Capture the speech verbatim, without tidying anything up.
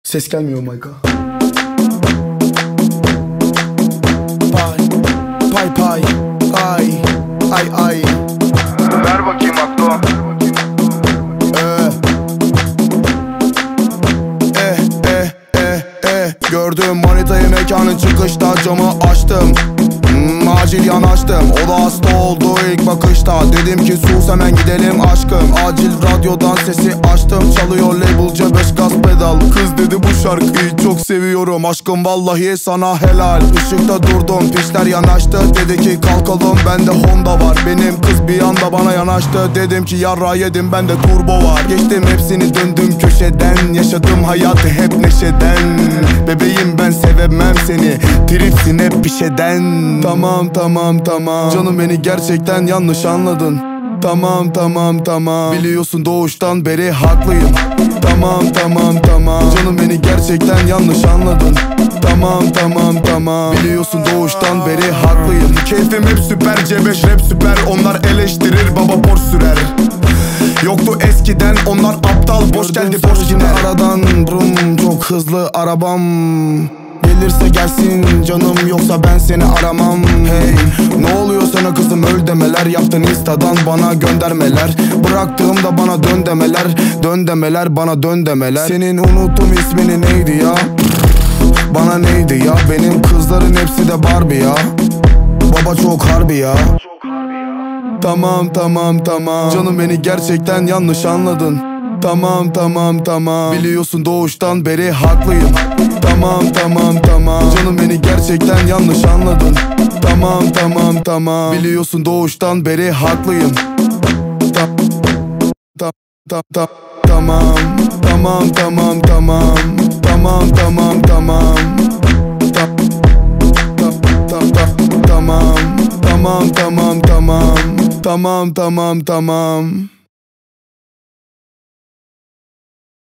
Ses gelmiyor, oh my god. Pay, pay pay, ay, ay ay. Ver bakayım aklı. Eh, eh, eh, eh, eh. Gördüm manitayı mekanın çıkışta, camı açtım. Hmm, acil yanaştım, o da hasta oldu ilk bakışta. Dedim ki sus hemen gidelim aşkım. Acil radyodan sesi açtım, çalıyor labelce beş gaz pedal. Kız dedi bu şarkıyı çok seviyorum aşkım, vallahi sana helal. Işıkta durdum, pişler yanaştı, dedi ki kalkalım bende Honda var. Benim kız bir anda bana yanaştı, dedim ki yarra yedim bende turbo var. Geçtim hepsini, döndüm köşeden, yaşadım hayatı hep neşeden. Bebeğim ben sevemem seni, tripsin hep bir şeyden. Tamam tamam tamam, canım beni gerçekten yanlış anladın. Tamam tamam tamam, biliyorsun doğuştan beri haklıyım. Tamam tamam tamam, canım beni gerçekten yanlış anladın. Tamam tamam tamam, biliyorsun doğuştan beri haklıyım. Keyfim hep süper, C beş rap süper. Onlar eleştirir, baba boş sürer. Yoktu eskiden, onlar aptal, boş geldi boş yine aradan. Brum, çok hızlı arabam. Gelirse gelsin canım, yoksa ben seni aramam. Hey, ne oluyor sana kızım, öl demeler. Yaptın instadan bana göndermeler. Bıraktığımda bana dön demeler. Dön demeler, bana dön demeler. Senin unuttum ismini neydi ya? Bana neydi ya? Benim kızların hepsi de Barbie ya. Baba çok harbi ya. Tamam tamam tamam, canım beni gerçekten yanlış anladın. Tamam tamam tamam, biliyorsun doğuştan beri haklıyım. Tamam tamam tamam, canım beni gerçekten yanlış anladın. Tamam tamam tamam, biliyorsun doğuştan beri haklıyım. Ta ta ta ta tamam tamam tamam tamam tamam tamam tamam ta ta ta ta tamam tamam tamam tamam tamam tamam tamam.